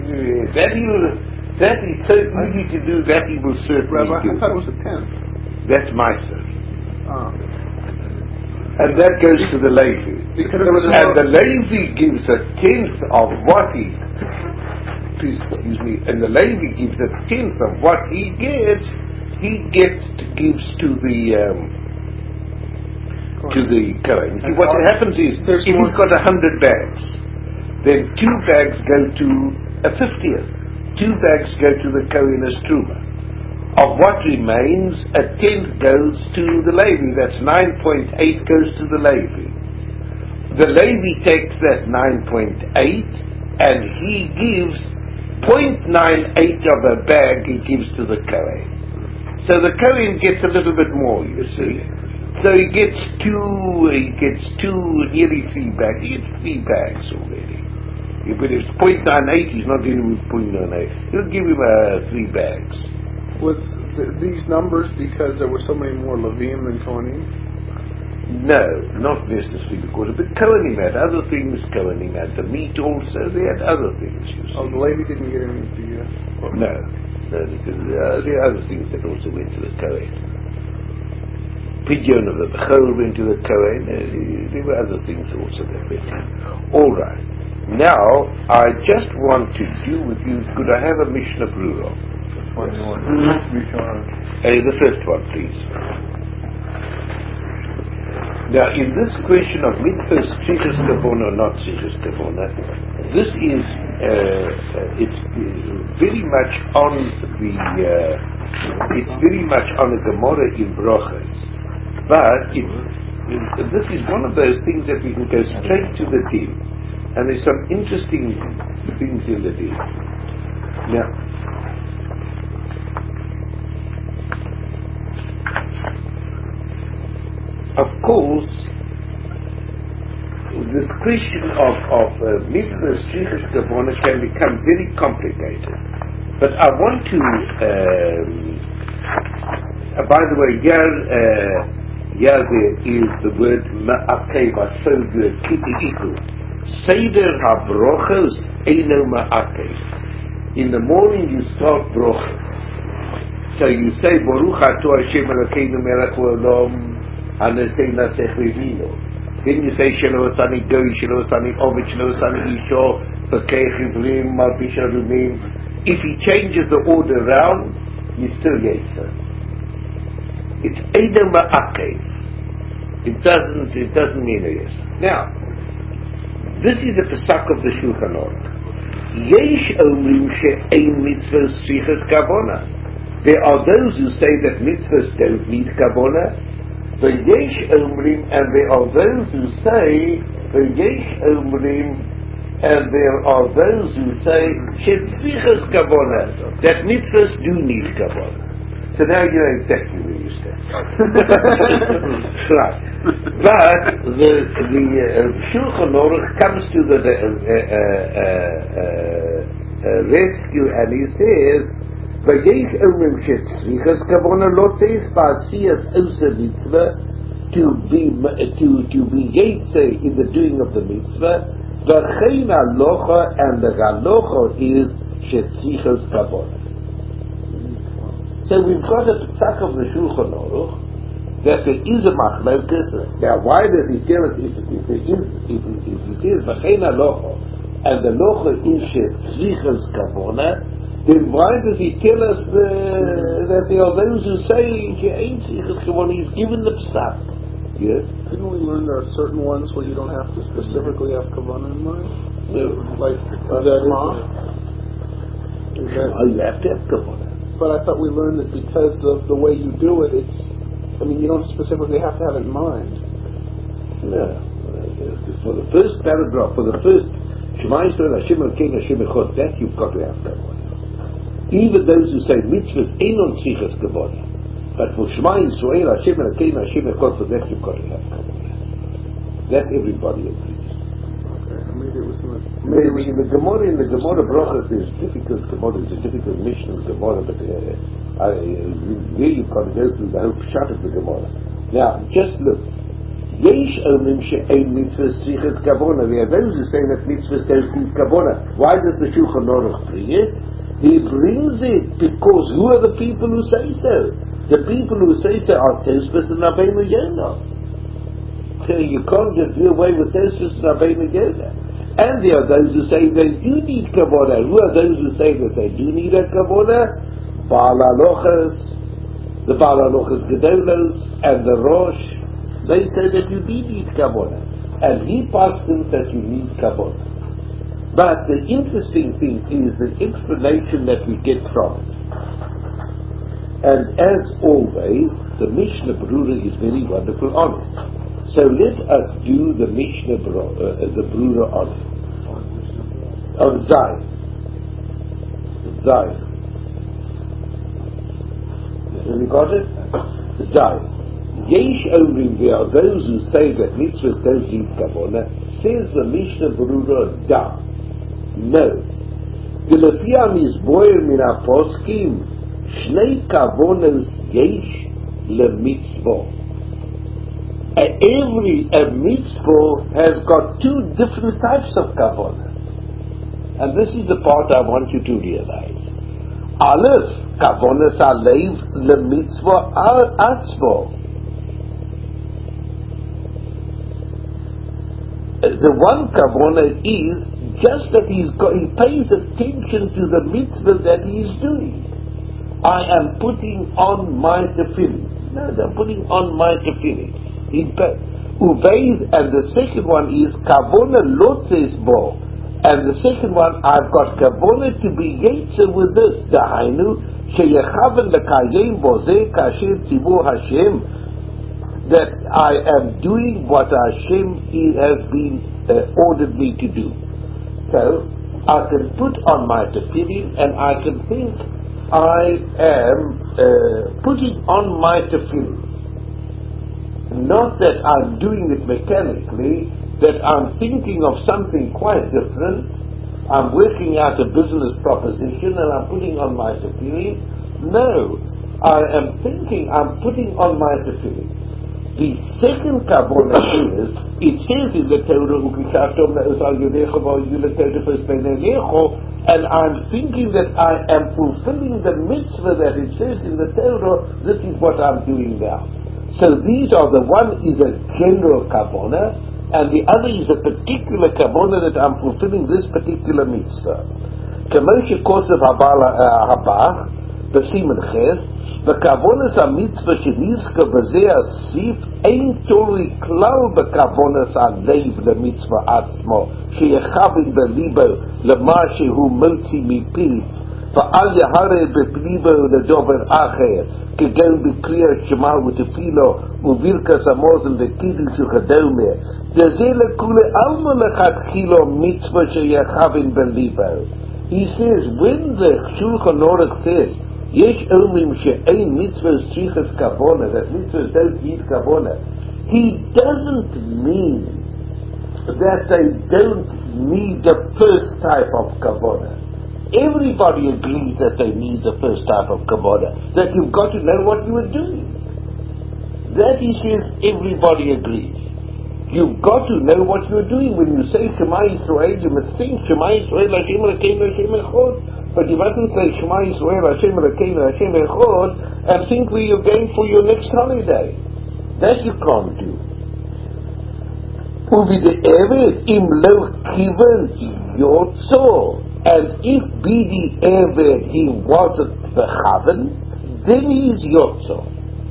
that is so easy to do, that he will certainly Rabbi, do. I thought it was a 10th. That's my son. Oh. And that goes to the Levi. And the Levi gives a 10th of what he... Please excuse me. And the Levi gives a 10th of what he gives to the Kohen. See, what happens is, if he's got 100 bags, then 2 bags go to a 50th. 2 bags go to the Kohen as Truma. Of what remains, a 10th goes to the Levi. That's 9.8 goes to the Levi. The Levi takes that 9.8 and he gives 0.98 of a bag he gives to the Kohen. So the Kohen gets a little bit more, you see. So he gets 2, nearly 3 bags. He gets 3 bags already. If it is 0.98, he's not giving him 0.98. He'll give him 3 bags. Was these numbers because there were so many more Levim than Kohanim? No, not necessarily because of the Kohanim had other things, Kohanim had the meat also, they had other things, you see. Oh, the lady didn't get any to you? No, because there are other things that also went to the Kohen. Pidyon of the Bechol went to the Kohen, there were other things also that went in. Alright, now I just want to do with you, could I have a Mishnah Brura? One more. The first one, please. Now, in this question of mitzvahs, tzrichas kavona or not tzrichas kavona, this is it's very much on the Gemara in Brochas, but this is one of those things that we can go straight to the deal, and there's some interesting things in the deal. Now, of course, this question of mitzvahs, tzrichas kavona can become very complicated. But I want to, by the way, here there is the word ma'akei, but so good, kiti'iku. Seder ha-brochos eino ma'akei. In the morning you start brochos. So you say, Baruch atah Hashem Elokeinu melech haolam, then you say Shelo Asani Goy, Shelo Asani Ovid, Shelo Asani Isho, Bakei Chivrim, Malbisha Rumim. If he changes the order around, you still Yetzer. It's Eino Ma'akev. It doesn't mean a yes. Now, this is a Pesach of the Shulchan Aruch. Yesh Omrim She'ein Mitzvahs Tzrichas Kavona. There are those who say that mitzvahs don't need Kavona. V'yesh omrim, and there are those who say v'yesh omrim, and there are those who say shetzrichas kavona, that mitzvahs do need kavona. So now you know exactly where you stand. Right. But the Shulchan Aruch comes to the rescue, and he says, V'yesh omrim shetzrichas kavona lo tzeiz ba'asiyas osa mitzvah, to be yetzer in the doing of the mitzvah. V'chein halocha, and the halocha is shetzrichas kavona. So we've got a Pesach of the Shulchan Aruch that there is a machlokas. Now, why does he tell us if he says v'chein halocha and the locha is shetzrichas kavona? Then why does he tell us that there are those who say ain't tzrichas kavona? He's given the Pesach. Yes. Didn't we learn there are certain ones where you don't have to specifically have kavana in mind? No. Like Shema? You have to have kavana. But I thought we learned that because of the way you do it, you don't specifically have to have it in mind. No. For the first paragraph, for the first Shema Yisrael Hashem Elokeinu Hashem Echad, that you've got to have kavana. Even those who say mitzvahs ain't on tzrichas kavana, but for Shema Yisrael Hashem Elokeinu Hashem Echad, for that you've got to have kavana. That everybody agrees. Okay, maybe it was in the Gemara Brochas, there's difficult Gemara, there's a difficult mission of Gemara, but really you've got to go through the whole pshat of the Gemara. Now, just look. Yesh omrim she'ein mitzvahs tzrichas kavona. There are those who say that mitzvahs don't need kavona. Why does the Shulchan Aruch bring it? He brings it because who are the people who say so? The people who say so are Tosfos and Rabbeinu Yonah. You can't just do away with Tosfos and Rabbeinu Yonah. And there are those who say they do need kavona. Who are those who say that they do need a kavona? Baal Halochos, the Baal Halochos Gedolos, and the Rosh. They say that you do need kavona, and he passes that you need kavona. But the interesting thing is the explanation that we get from it. And as always, the Mishnah Brura is very wonderful on it. So let us do the Mishnah Brura on it. Of Zion. Zion. Have you got it? Zion. Yesh omrim, there are those who say that mitzvahs don't need kavona. Says the Mishnah Brura, da. No. ולפי המסבויר מן הפוסקים, שני כוונות יש למצווה. Every mitzvah has got two different types of kavanah. And this is the part I want you to realize. Aleph, kavanah alev lemitzvah atzvo. The one kavanah is just that he pays attention to the mitzvah that he is doing. I am putting on my tefillin. No, I'm putting on my tefillin. And the second one is kavona lotzes bo, and the second one I've got kavona to be yetzer with this. Dahainu sheyechaven lekayem boze kasher tzibur Hashem, that I am doing what Hashem has been ordered me to do. So I can put on my tefillin and I can think I am putting on my tefillin. Not that I'm doing it mechanically, that I'm thinking of something quite different. I'm working out a business proposition and I'm putting on my tefillin. No, I am thinking I'm putting on my tefillin. The second kavanah is, it says in the Torah, and I'm thinking that I am fulfilling the mitzvah that it says in the Torah. This is what I'm doing now. So these are, the one is a general kavanah, and the other is a particular kavanah that I'm fulfilling this particular mitzvah. K'moshe kosev habach, b'siman ches, v'kavonas ha-mitzvah shenizka v'zeh asif, ein torui klal b'kavonas ha-leiv le-mitzvah atzmo, sheyechavin b'libo lema shehu motzi mipiv, v'al yahare b'libo ledover acher, כגון בקריאת שמע ותפילו וברכת המזון וקידוש וכדומה. דזה לכולי עלמא לכתחילה מצווה שיכוון בליבו. He says, when the Shulchan Aruch says, יש אומרים שאין מצווה צריכת כוונה, that mitzvahs don't need כוונה, he doesn't mean that they don't need the first type of כוונה. Everybody agrees that they need the first type of kavanah, that you've got to know what you are doing. That, he says, everybody agrees. You've got to know what you are doing. When you say Shema Yisrael, you must think Shema Yisrael Hashem Elokeinu Hashem Echad. But you mustn't say Shema Yisrael Hashem Elokeinu Hashem Echad and think where you're going for your next holiday. That you can't do. Uvid'evet im lo kiven yotzo. And if Bidi Eved he wasn't bechaven, then he's Yotzo.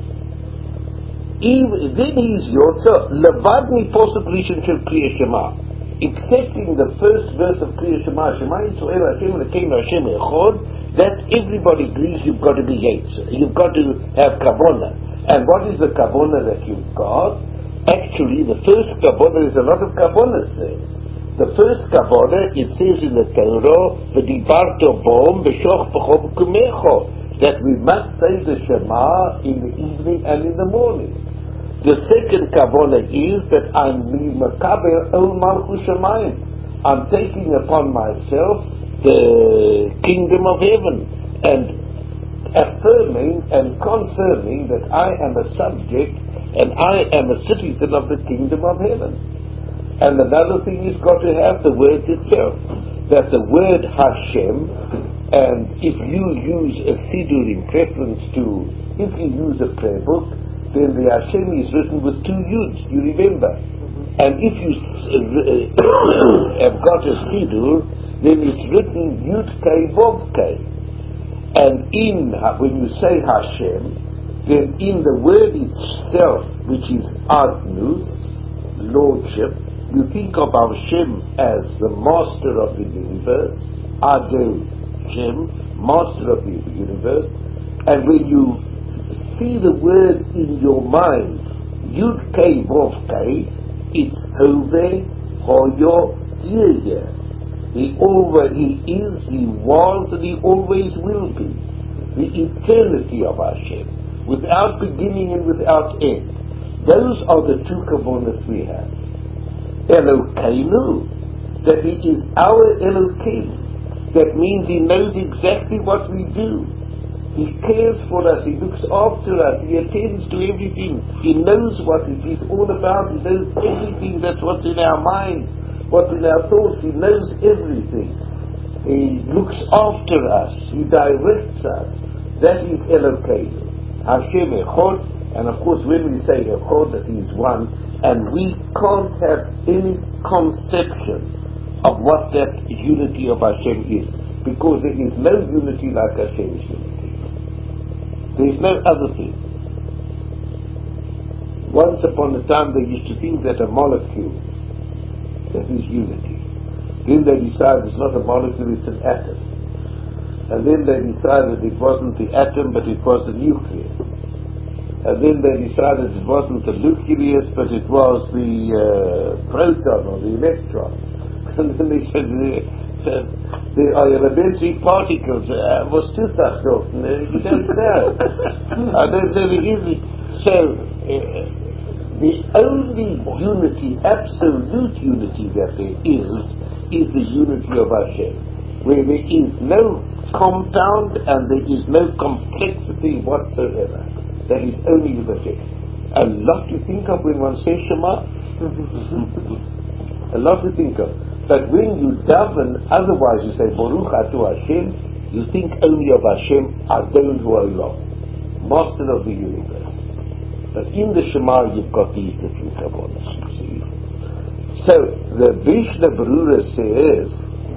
Then he's Yotzo, Levadni Posuk Rishon Shel Kriya Shema. Excepting the first verse of Kriya Shema, Shema Yisrael Hashem Elokeinu Hashem Echad, that everybody agrees you've got to be Yotzo. You've got to have Kavanah. And what is the Kavanah that you've got? Actually, the first Kavanah, there's a lot of Kavanahs there. The first kavanah, it says in the Torah, "V'dibarto bom b'shoch b'chov kumecho," that we must say the Shema in the evening and in the morning. The second kavanah is that I'm makaber ol malchus shamayim. I'm taking upon myself the kingdom of heaven and affirming and confirming that I am a subject and I am a citizen of the kingdom of heaven. And another thing is got to have the word itself. That the word Hashem, and if you use a siddur in preference to, if you use a prayer book, then the Hashem is written with two yuds, you remember. And if you have got a siddur, then it's written yud kei vav kei. And when you say Hashem, then in the word itself, which is Adnus, lordship, you think of Hashem as the master of the universe, Adon Shem, master of the universe, and when you see the word in your mind, Yud Kei Vav Kei, it's Hove Hoyo Yeh. He is, he was, and he always will be. The eternity of Hashem, without beginning and without end. Those are the two kavanahs we have. Elokeinu, that He is our Elohim. That means He knows exactly what we do. He cares for us, He looks after us, He attends to everything. He knows what it is all about, He knows everything, that's what's in our minds, what's in our thoughts, He knows everything. He looks after us, He directs us. That is Elokeinu. Hashem Echad, and of course when we say Echad, that He is one, and we can't have any conception of what that unity of Hashem is, because there is no unity like Hashem's unity. There is no other thing. Once upon a time they used to think that a molecule, that is unity. Then they decided it's not a molecule, it's an atom. And then they decided it wasn't the atom, but it was the nucleus. And then they decided it wasn't the nucleus, but it was the proton or the electron. And then they said there are elementary particles. Was too such often. You don't know. I don't know the easy. So the only unity, absolute unity that there is the unity of Hashem, where there is no compound and there is no complexity whatsoever. That is only with Hashem. A lot to think of when one says Shema. A lot to think of. But when you daven, otherwise you say Baruch Atu Hashem, you think only of Hashem Adon Hu Olam, Master of the universe. But in the Shema you've got these different kavanas, you see. So the Mishnah Berurah says,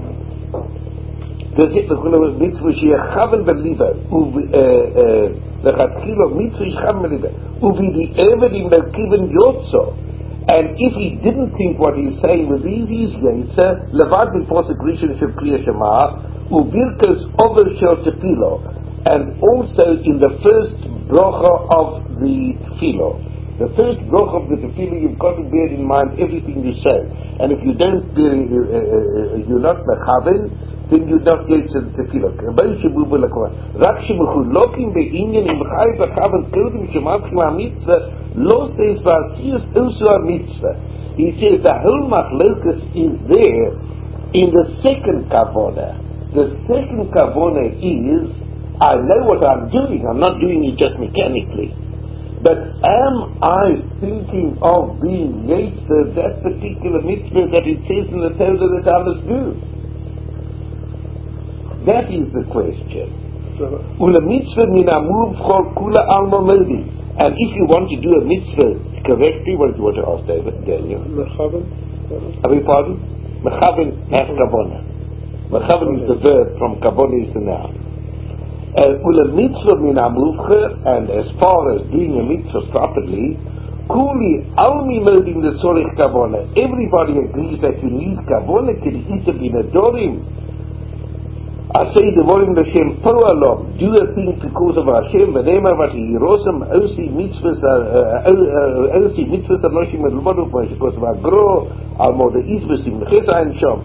mitzvah sheyachaven beliva, lechatchila mitzvah sheyachaven beliva, uvidi evedim melkiven yotzo. And if he didn't think what he's saying with these, he's Yetzer, Levad Miposik Rishon Shel Kriya Shema, Ubirkos Over Shel Tefilo, and also in the first bracha of the Tefilo. The first bracha of the Tefilo, you've got to bear in mind everything you say. And if you don't bear, you're not Mechaven, then you're not Yetzer Tefilo. Rak shemechulokim be'inyan im chai v'chaven kodim shemat chila mitzvah, Lo says Vasiyus Usua Mitzvah. He says the whole machlokas is there in the second kavona. The second kavona is, I know what I'm doing, I'm not doing it just mechanically. But am I thinking of being Yetzer, that particular mitzvah that it says in the Torah that I must do? That is the question. Ula mitzvah min amuv chol kula alma modi. And if you want to do a mitzvah correctly, what do you want to ask David, Daniel? Mechaven. I beg pardon? Mechaven has kavona. Mechaven is the verb, from kavona is the noun. Ula mitzvah min amuvcha, and as far as doing a mitzvah properly, kuli almi modim the tzorich kavona. Everybody agrees that you need kavona to ita bin adorim. I say the Vorim L'Shem Po'alom, do a thing because of Hashem, v'nema v'ti Yerosem osi mitzvahs anoshim el-modu because of Agro, al-moda izvesim l'chesayin shom.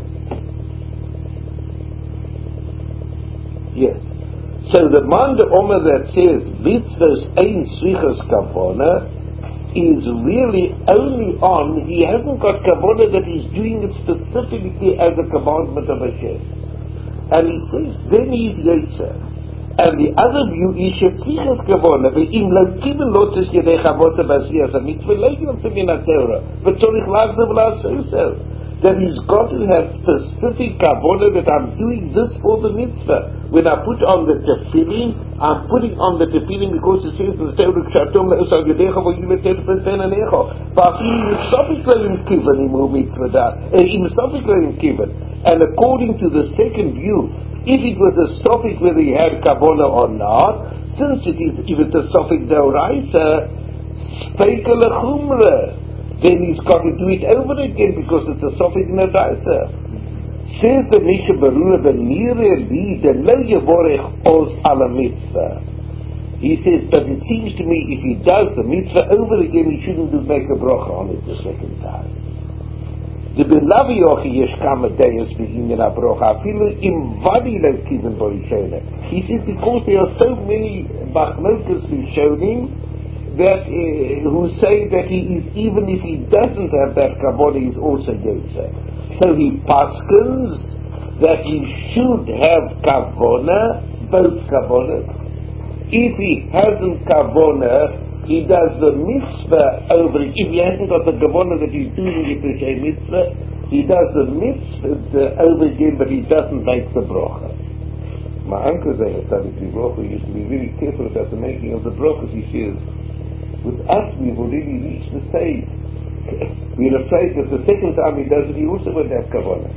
Yes. So the Manda Omer that says mitzvahs ein srichas kavona is really only on, he hasn't got kavona that he's doing it specifically as a commandment of Hashem. And he says, then he is Yetzer. And the other view is Shetzichas Kavona, ve'im lo kiven lotzes yedei chavota b'asiyas ha-mitzvah, lo yotze min ha-Torah, v'tzorich la'azav la'asosel. That he's got to have specific kavona that I'm doing this for the mitzvah. When I put on the tefillin, I'm putting on the tefillin because it says in the Torah, Kshatom la'osal yedecha v'yuletet b'tenanecha. V'afilu yisofik lo yim kiven imu mitzvah da, yisofik lo yim kiven. And according to the second view, if it was a suffix whether he had kavona or not, since it is, if it's a suffix d'oraisa, speika lechumra, then he's got to do it over again because it's a suffix d'oraisa. Says the Mishnah Berurah, v'nireh li de lo yavorech oz ala mitzvah. He says, but it seems to me if he does the mitzvah over again, he shouldn't make a bracha on it the second time. The Belavi Yochi yesh kama deyas b'inyan ha-brocha, afilu im vadi lo kiven bo yishona. He says because there are so many machlokas rishonim that who say that he is, even if he doesn't have that kavod, he is also Yetzer. So he paskins that he should have kavona, both kavonas. If he hasn't kavona, he does the mitzvah over it. If he hasn't got the kavona that he's doing it with a mitzvah, he does the mitzvah over again, but he doesn't make the bracha. My uncle used to be very careful about the making of the brachas. He says, with us we've already reached the stage. We're afraid that the second time he does it, he also won't have kavanah.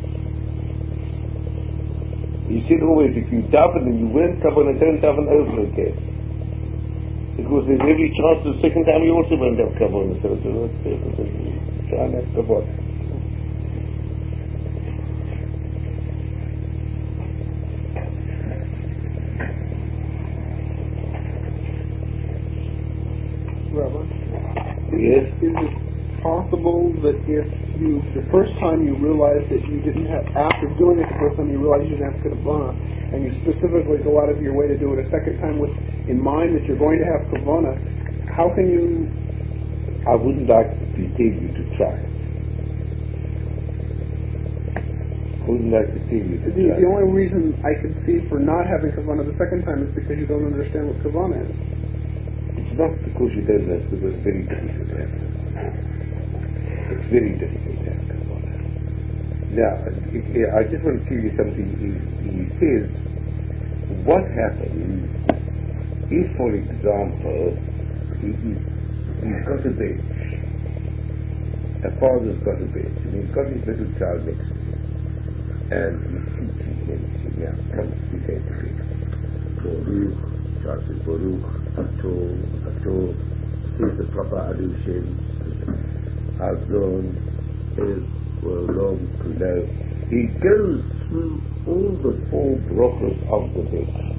He said always, if you daven and you weren't kavanah, don't daven over again. Because there's every chance the second time you also won't have kavanah. So it's try and have kavanah. Yes. Is it possible that if you, the first time you realized that you didn't have, after doing it the first time you realized you didn't have kavanah, and you specifically go out of your way to do it a second time with in mind that you're going to have kavanah, how can you? I wouldn't like to tell you to try. I wouldn't like to tell you to try. The only reason I can see for not having kavanah the second time is because you don't understand what kavanah is. It's not because you don't know, it's because it's very difficult to have kavanah. It's very difficult to have kavanah. Now, I just want to tell you something. He says, what happens if, for example, he's got a bench. A father's got a bench, and he's got his little child next to him. And he's teaching him, saying, now, come, we say to him, Baruch, child says, Baruch, Ato, says the proper allusions, Hazon, Es, Wolom, Kulo. He goes through all the 4 brachos of the bench.